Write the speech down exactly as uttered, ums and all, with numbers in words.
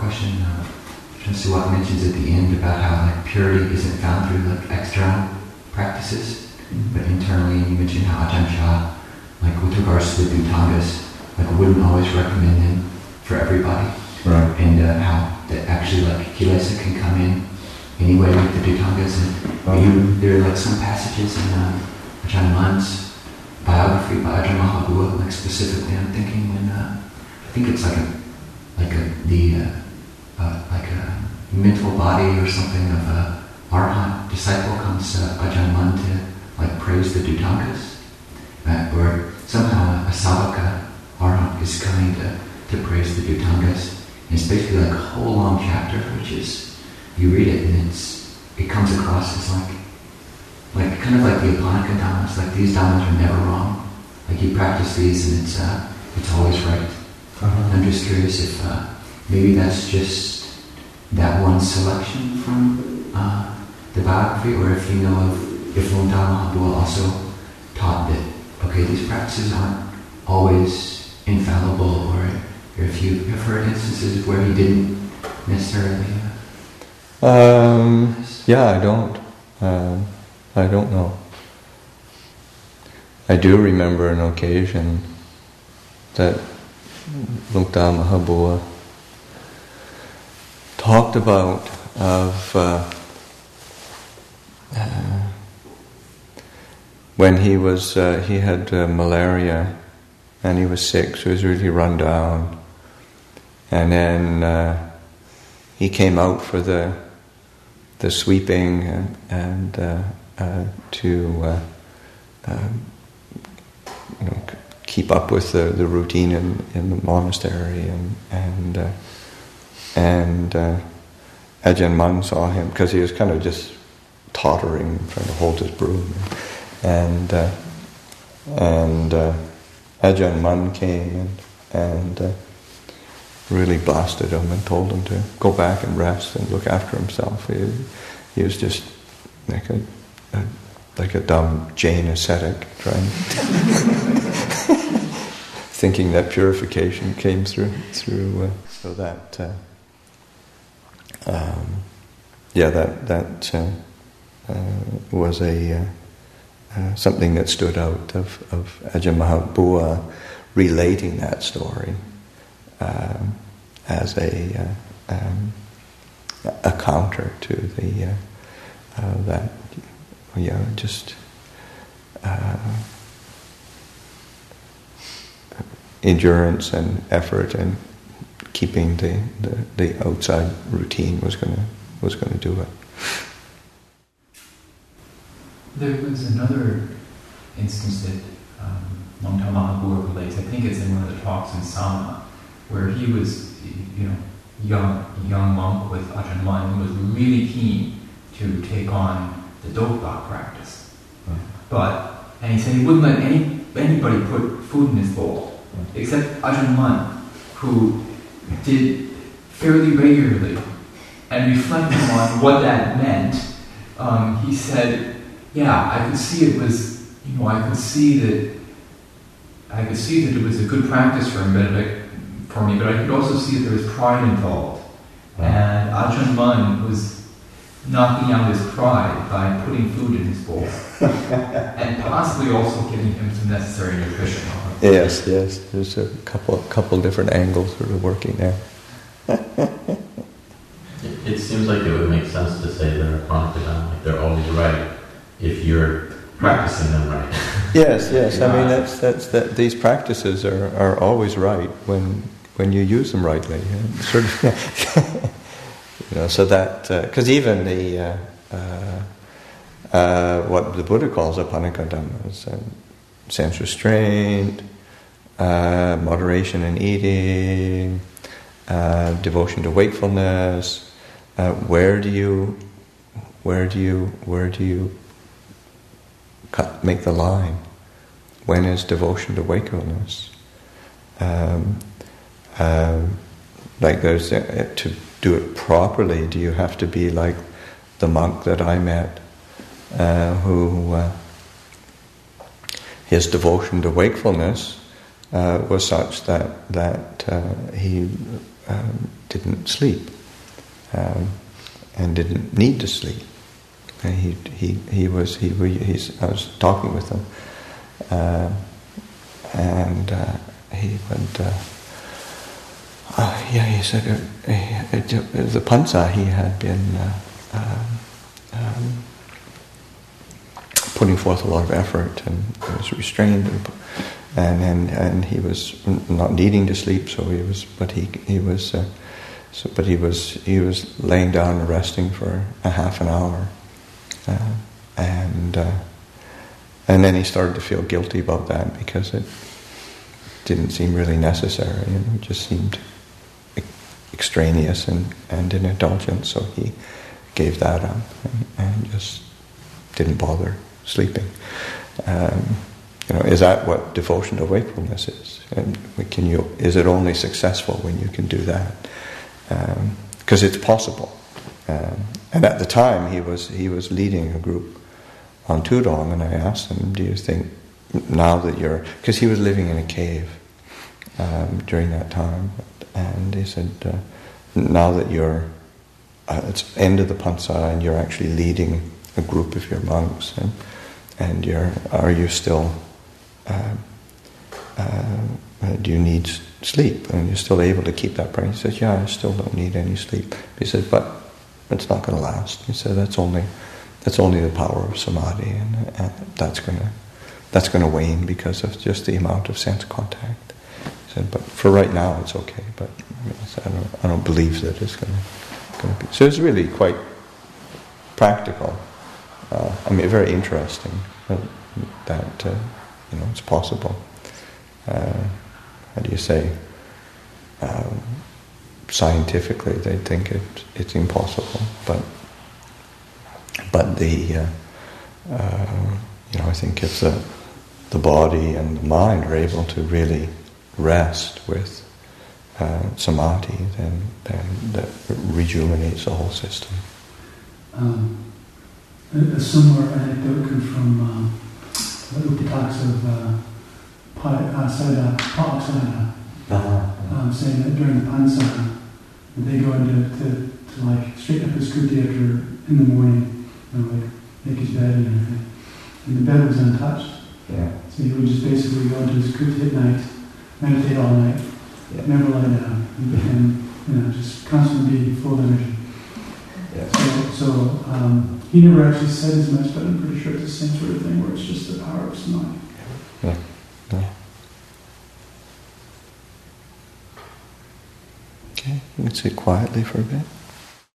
question. Uh, Suwat mentions at the end about how like purity isn't found through like external practices, mm-hmm. but internally. And you mentioned how Ajahn Chah, like with regards to the Dhutangas, like wouldn't always recommend them for everybody, right? And uh, how that actually like kilesa can come in anyway with the Dhutangas, and maybe mm-hmm. there are like some passages in um, Ajahn Mun's biography by Ajahn Mahabua, like specifically. I'm thinking when uh, I think it's like a like a the. Uh, Uh, like a mental body or something of a arhat disciple comes to uh, Ajahn Mun to like praise the Dhutangas, uh, or somehow a savaka arhat is coming to, to praise the Dhutangas. And it's basically like a whole long chapter, which is you read it and it's it comes across as like like kind of like the Upanaka Dhammas, like these Dhammas are never wrong. Like you practice these and it's uh, it's always right. Uh-huh. I'm just curious if. Uh, Maybe that's just that one selection from uh, the biography, or if you know of, if Luang Dhamma Mahabua also taught that, okay, these practices aren't always infallible, or, or if you have heard instances where he didn't necessarily... Uh, um, yeah, I don't. Uh, I don't know. I do remember an occasion that Luang Dhamma Mahabua talked about of uh, uh, when he was uh, he had uh, malaria and he was sick, so he was really run down, and then uh, he came out for the the sweeping and, and uh, uh, to uh, uh, you know keep up with the, the routine in, in the monastery, and and. Uh, And uh, Ajahn Mun saw him because he was kind of just tottering, trying to hold his broom, and uh, and uh, Ajahn Mun came and and uh, really blasted him and told him to go back and rest and look after himself. He, he was just like a, a like a dumb Jain ascetic, trying thinking that purification came through through uh, so that. Uh, Um, yeah, that that uh, uh, was a uh, uh, something that stood out of, of Ajahn Mahabua relating that story um, as a uh, um, a counter to the uh, uh, that yeah just uh, endurance and effort and keeping the, the, the outside routine was gonna was gonna do it. There was another instance that um, Luang Dhamma Mahabua relates. I think it's in one of the talks in Sama, where he was, you know, young young monk with Ajahn Mun, who was really keen to take on the Dokbak practice. Mm. But and he said he wouldn't let any anybody put food in his bowl, mm. except Ajahn Mun, who did fairly regularly, and reflecting on what that meant, um, he said, yeah, I could see it was, you know, I could see that I could see that it was a good practice for me, but, for me, but I could also see that there was pride involved. And Ajahn Mun was knocking out his pride by putting food in his bowl, and possibly also giving him some necessary nutrition. Yes, yes. There's a couple, couple different angles sort of working there. it, it seems like it would make sense to say they're Upanaka, like they're always right if you're practicing them right. Yes, yes. I mean, that's that's that. These practices are, are always right when when you use them rightly. Sort of, you know, so that because uh, even the uh, uh, uh, what the Buddha calls Upanaka Dhammas. Uh, sense restraint, uh, moderation in eating, uh, devotion to wakefulness. Uh, where do you, where do you, where do you cut, make the line? When is devotion to wakefulness? Um, um, like there's uh, to do it properly. Do you have to be like the monk that I met, uh, who? Uh, His devotion to wakefulness uh, was such that that uh, he um, didn't sleep, um, and didn't need to sleep. And he he he was he he's, I was talking with him, uh, and uh, he went. Uh, uh, yeah, he said uh, uh, the Pansa he had been uh, um, um, putting forth a lot of effort and was restrained, and and and, and he was not needing to sleep. So he was, but he he was, uh, so but he was he was laying down and resting for a half an hour. Uh, and uh, and then he started to feel guilty about that because it didn't seem really necessary, and it just seemed e- extraneous and, and an indulgence. So he gave that up and, and just didn't bother sleeping. Um, you know, is that what devotion to wakefulness is? And we can you is it only successful when you can do that? Because um, it's possible. Um, and at the time, he was he was leading a group on Tudong, and I asked him, "Do you think now that you're..." Because he was living in a cave um, during that time, and he said, uh, "Now that you're uh, it's end of the Pansa and you're actually leading a group of your monks, and and you're are you still uh, uh, do you need sleep? And you're still able to keep that practice?" He says, "Yeah, I still don't need any sleep." He said, "But it's not going to last." He said, "That's only that's only the power of samadhi, and, and that's going to that's going to wane because of just the amount of sense contact." He said, "But for right now, it's okay. But I, mean, I, said, I don't I don't believe that it's going to going to be." So it's really quite practical. Uh, I mean, very interesting that, that uh, you know it's possible. Uh, how do you say? Um, Scientifically, they think it, it's impossible, but but the uh, uh, you know I think if the the body and the mind are able to really rest with uh, samadhi, then then that rejuvenates the whole system. Um, a, a similar anecdote comes from um, what Upa talks of uh, pa, uh, Sayadaw, Pa Sayadaw, Uh-huh. um, saying that during the Pansa, they go into to, to like straighten up his kuti after in the morning, you know, like make his bed and everything. And the bed was untouched. Yeah. So he would just basically go into his kuti at night, meditate all night, Yeah. never lie down, and, and you know, just constantly be full of energy. Yeah. So, so um, he never actually said as much, but I'm pretty sure it's the same sort of thing where it's just the power of samadhi. Yeah. Yeah. Okay, you can sit quietly for a bit.